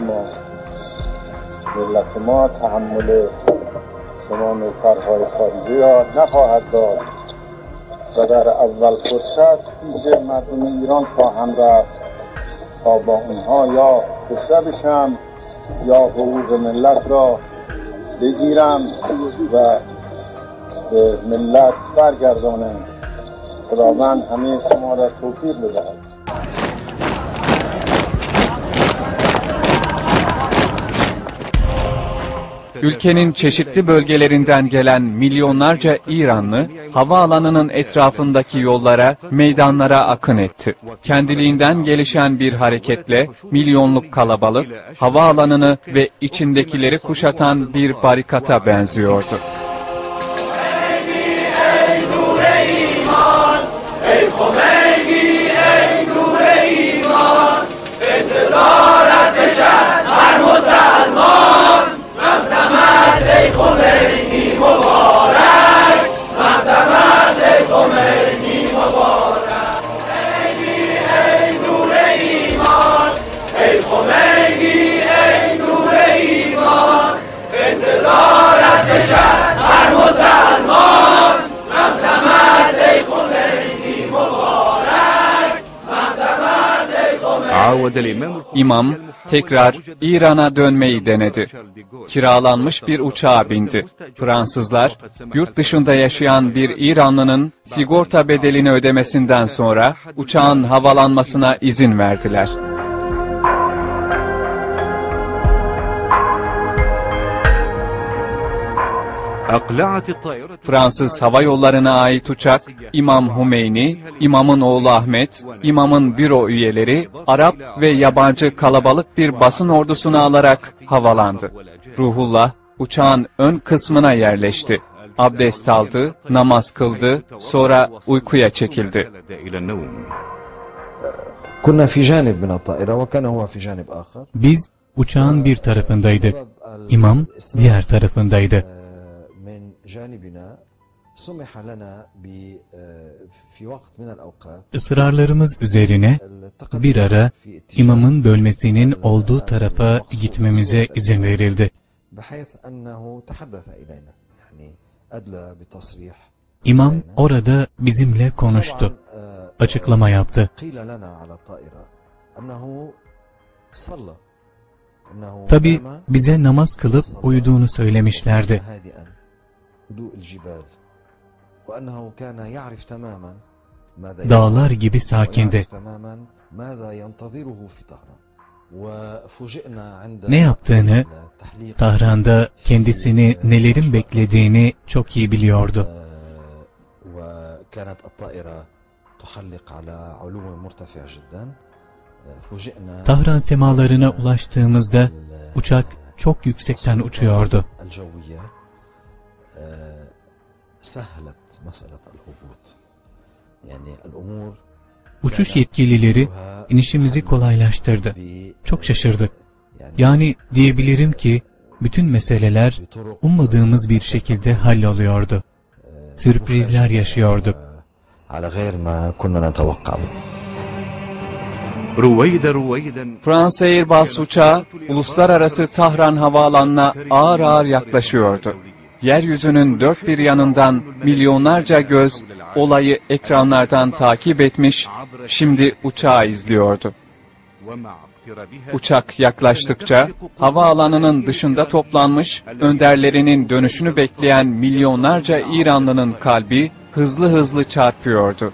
ما تحمل شما نوکرهای خارجی را نخواهد داد و در اول فرصت پیش مردم ایران خواهم رفت تا با اونها یا کشته بشم یا حقوق ملت را بگیرم و به ملت برگردانم. خداوند همه شما را توفیق بدهد. Ülkenin çeşitli bölgelerinden gelen milyonlarca İranlı, havaalanının etrafındaki yollara, meydanlara akın etti. Kendiliğinden gelişen bir hareketle milyonluk kalabalık, havaalanını ve içindekileri kuşatan bir barikata benziyordu. İmam tekrar İran'a dönmeyi denedi. Kiralanmış bir uçağa bindi. Fransızlar, yurt dışında yaşayan bir İranlının sigorta bedelini ödemesinden sonra uçağın havalanmasına izin verdiler. Fransız hava yollarına ait uçak, İmam Hümeyni, İmamın oğlu Ahmet, İmamın büro üyeleri, Arap ve yabancı kalabalık bir basın ordusunu alarak havalandı. Ruhullah, uçağın ön kısmına yerleşti. Abdest aldı, namaz kıldı, sonra uykuya çekildi. Biz uçağın bir tarafındaydık. İmam diğer tarafındaydı. Israrlarımız üzerine bir ara imamın bölmesinin olduğu tarafa gitmemize izin verildi. İmam orada bizimle konuştu. açıklama yaptı. Tabi bize namaz kılıp uyuduğunu söylemişlerdi. Dağlar gibi sakindi. Ne yaptığını, Tahran'da kendisini nelerin beklediğini çok iyi biliyordu. Tahran semalarına ulaştığımızda uçak çok yüksekten uçuyordu. Uçuş yetkilileri inişimizi kolaylaştırdı. Çok şaşırdık. Yani diyebilirim ki bütün meseleler ummadığımız bir şekilde halloluyordu. Sürprizler yaşıyorduk. Fransa Airbus uçağı uluslararası Tahran havaalanına ağır ağır yaklaşıyordu. Yeryüzünün dört bir yanından milyonlarca göz olayı ekranlardan takip etmiş, şimdi uçağı izliyordu. Uçak yaklaştıkça havaalanının dışında toplanmış, önderlerinin dönüşünü bekleyen milyonlarca İranlının kalbi hızlı hızlı çarpıyordu.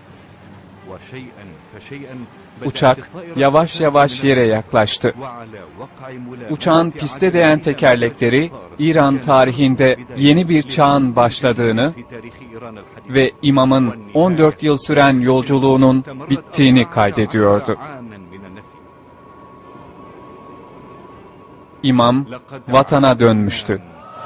Uçak yavaş yavaş yere yaklaştı. Uçağın piste değen tekerlekleri İran tarihinde yeni bir çağın başladığını ve imamın 14 yıl süren yolculuğunun bittiğini kaydediyordu. İmam vatana dönmüştü.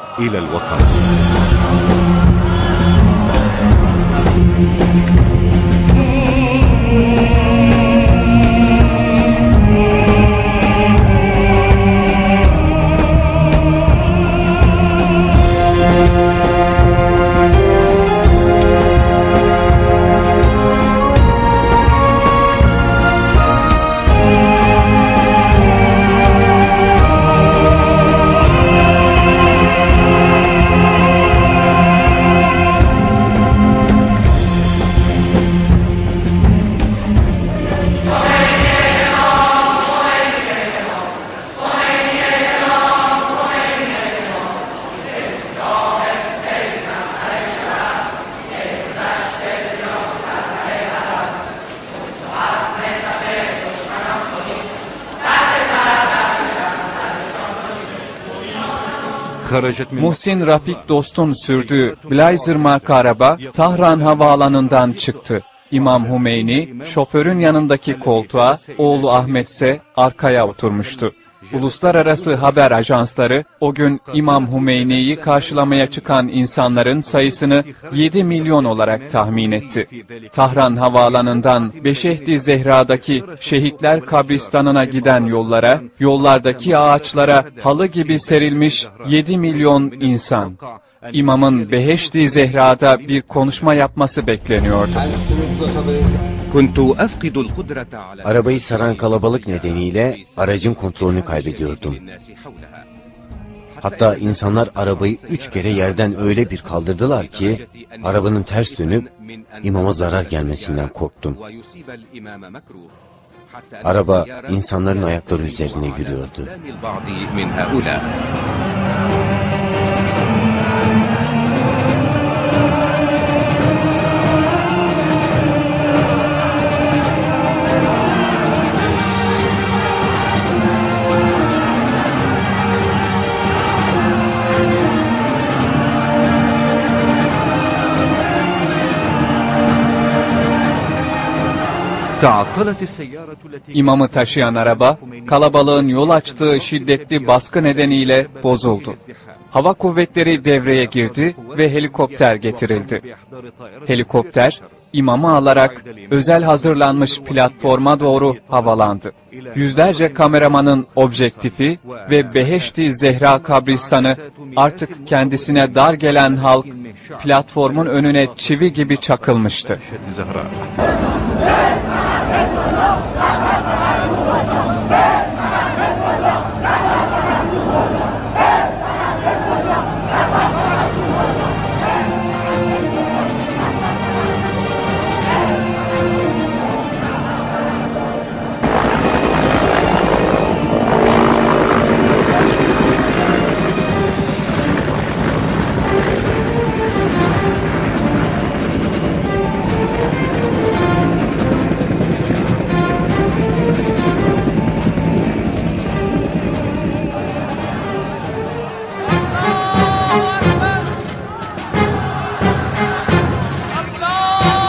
Muhsin Rafik Dost'un sürdüğü Blazer marka araba Tahran havaalanından çıktı. İmam Hümeyni şoförün yanındaki koltuğa, oğlu Ahmet ise arkaya oturmuştu. Uluslararası haber ajansları o gün İmam Hümeyni'yi karşılamaya çıkan insanların sayısını 7 milyon olarak tahmin etti. Tahran havaalanından Beşehdi Zehra'daki Şehitler Kabristanı'na giden yollara, yollardaki ağaçlara halı gibi serilmiş 7 milyon insan. İmamın Beheşti Zehra'da bir konuşma yapması bekleniyordu. Arabayı saran kalabalık nedeniyle aracın kontrolünü kaybediyordum. Hatta insanlar arabayı 3 kere yerden öyle bir kaldırdılar ki arabanın ters dönüp imama zarar gelmesinden korktum. Araba insanların ayakları üzerine yürüyordu. İmamı taşıyan araba, kalabalığın yol açtığı şiddetli baskı nedeniyle bozuldu. Hava kuvvetleri devreye girdi ve helikopter getirildi. Helikopter, imamı alarak özel hazırlanmış platforma doğru havalandı. Yüzlerce kameramanın objektifi ve Beheşti Zehra kabristanı artık kendisine dar gelen halk platformun önüne çivi gibi çakılmıştı.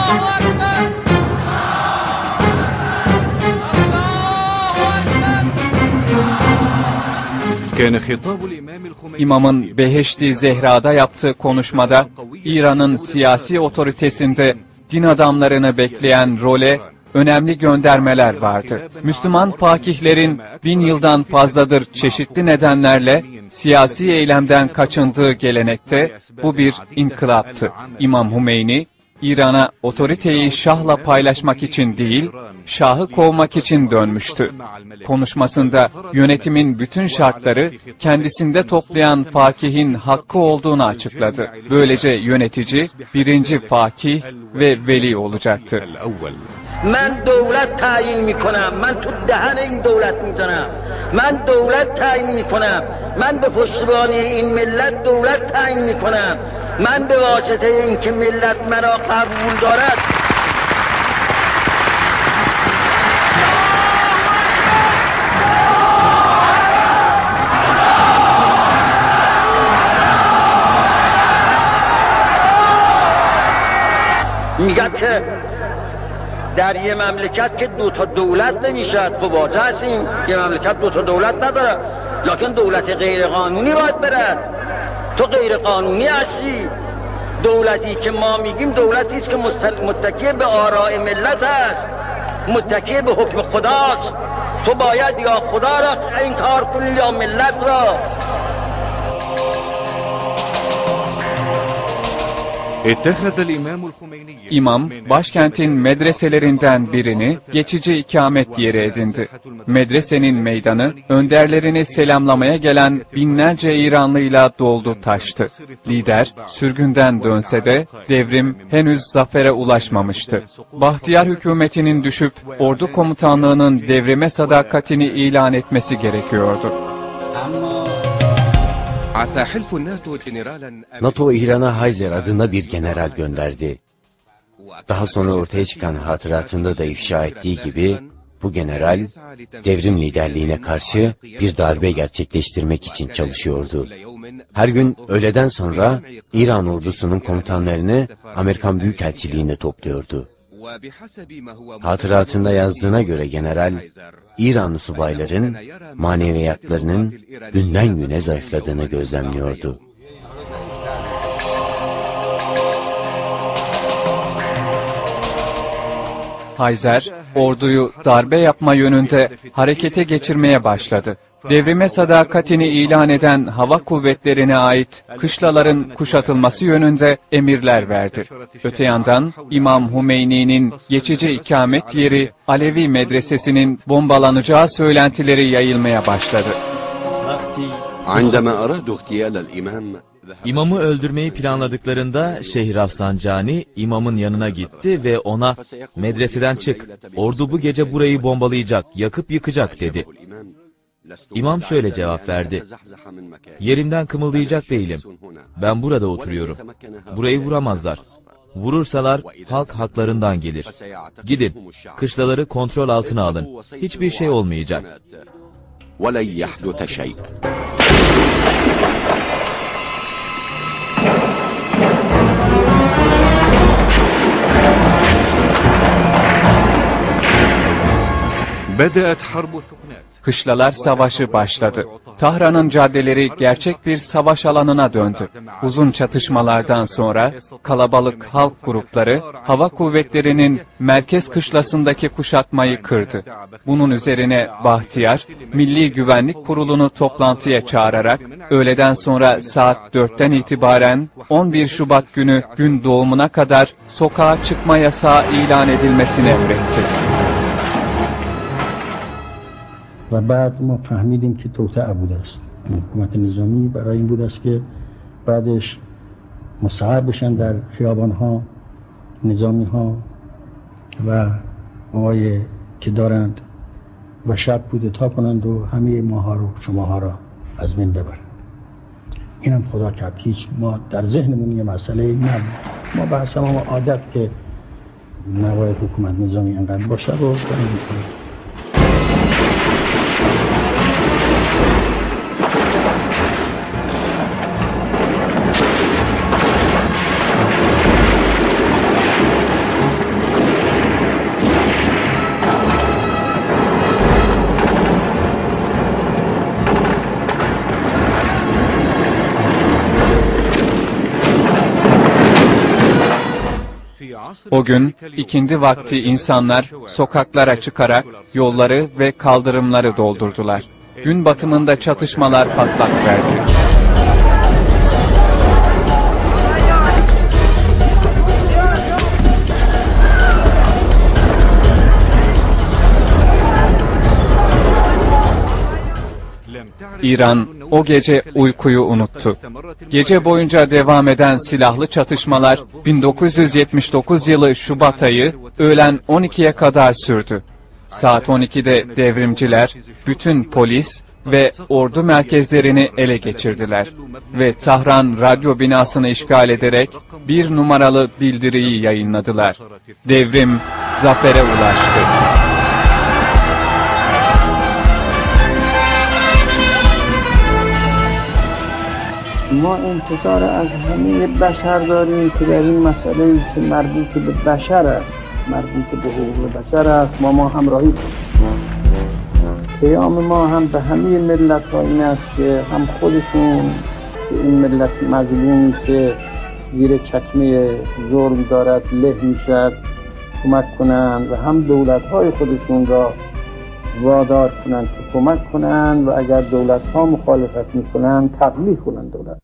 İmamın Beheşti Zehra'da yaptığı konuşmada İran'ın siyasi otoritesinde din adamlarını bekleyen role önemli göndermeler vardı. Müslüman fakihlerin 1000 yıldan fazladır çeşitli nedenlerle siyasi eylemden kaçındığı gelenekte bu bir inkılaptı. İmam Hümeyni, İran'a otoriteyi Şah'la paylaşmak için değil, Şah'ı kovmak için dönmüştü. Konuşmasında yönetimin bütün şartları kendisinde toplayan fakihin hakkı olduğunu açıkladı. Böylece yönetici birinci fakih ve veli olacaktı. من دولت تعیین میکنم من تو دهن این دولت میزنم من دولت تعیین میکنم من به پشتیبانی این ملت دولت تعیین میکنم من به واسطه اینکه ملت مرا قبول دارد میگه که در یه مملکت که دو تا دولت نمیشد خب واضح هستیم یه مملکت دو تا دولت نداره لکن دولت غیر قانونی باید برد تو غیر قانونی هستی دولتی که ما میگیم دولتی است که متکی به آراء ملت است متکی به حکم خداست تو باید یا خدا را انکار کنی یا ملت را İmam, başkentin medreselerinden birini geçici ikamet yeri edindi. Medresenin meydanı, önderlerini selamlamaya gelen binlerce İranlıyla doldu taştı. Lider, sürgünden dönse de devrim henüz zafere ulaşmamıştı. Bahtiyar hükümetinin düşüp ordu komutanlığının devrime sadakatini ilan etmesi gerekiyordu. NATO İran'a Hayzer adında bir general gönderdi. Daha sonra ortaya çıkan hatıratında da ifşa ettiği gibi bu general devrim liderliğine karşı bir darbe gerçekleştirmek için çalışıyordu. Her gün öğleden sonra İran ordusunun komutanlarını Amerikan Büyükelçiliğinde topluyordu. Hatıratında yazdığına göre general, İranlı subayların maneviyatlarının günden güne zayıfladığını gözlemliyordu. Hayzer, orduyu darbe yapma yönünde harekete geçirmeye başladı. Devrime sadakatini ilan eden hava kuvvetlerine ait kışlaların kuşatılması yönünde emirler verdi. Öte yandan İmam Hümeyni'nin geçici ikamet yeri Alevi medresesinin bombalanacağı söylentileri yayılmaya başladı. İmamı öldürmeyi planladıklarında Şeyh Rafsanjani imamın yanına gitti ve ona medreseden çık, ordu bu gece burayı bombalayacak, yakıp yıkacak dedi. İmam şöyle cevap verdi. Yerimden kımıldayacak değilim. Ben burada oturuyorum. Burayı vuramazlar. Vurursalar halk haklarından gelir. Gidin, kışlaları kontrol altına alın. Hiçbir şey olmayacak. Kışlalar Savaşı başladı. Tahran'ın caddeleri gerçek bir savaş alanına döndü. Uzun çatışmalardan sonra kalabalık halk grupları hava kuvvetlerinin merkez kışlasındaki kuşatmayı kırdı. Bunun üzerine Bahtiyar, Milli Güvenlik Kurulu'nu toplantıya çağırarak öğleden sonra saat 4'ten itibaren 11 Şubat günü gün doğumuna kadar sokağa çıkma yasağı ilan edilmesini emretti. و بعد ما فهمیدیم که توطئه بوده است. حکومت نظامی برای این بوده است که بعدش مستعر بشن در خیابان‌ها نظامی‌ها و آقای که دارند و شب کودتا کنند و همه ماها رو شماها را از بین ببرند. اینم خدا کرد. هیچ ما در ذهنمون یه مسئله نبود. ما به حسب ما عادت که نباید حکومت نظامی انقدر باشه رو کنیم. O gün ikindi vakti insanlar sokaklara çıkarak yolları ve kaldırımları doldurdular. Gün batımında çatışmalar patlak verdi. İran o gece uykuyu unuttu. Gece boyunca devam eden silahlı çatışmalar 1979 yılı Şubat ayı öğlen 12'ye kadar sürdü. Saat 12'de devrimciler bütün polis ve ordu merkezlerini ele geçirdiler ve Tahran radyo binasını işgal ederek 1 numaralı bildiriyi yayınladılar. Devrim zafere ulaştı. ما انتظار از همه بشر داریم که در این مسئله که مربوط به بشر است، مربوط به حقوق بشر است، ما همراهی کنیم. پیام ما هم به همه ملت ها این است که هم خودشون که این ملت مظلومی که زیر چکمه ظلم دارد له میشد کمک کنند و هم دولت های خودشون را وادار کنند که کمک کنند و اگر دولت ها مخالفت میکنند تبلیغ کنند دولت.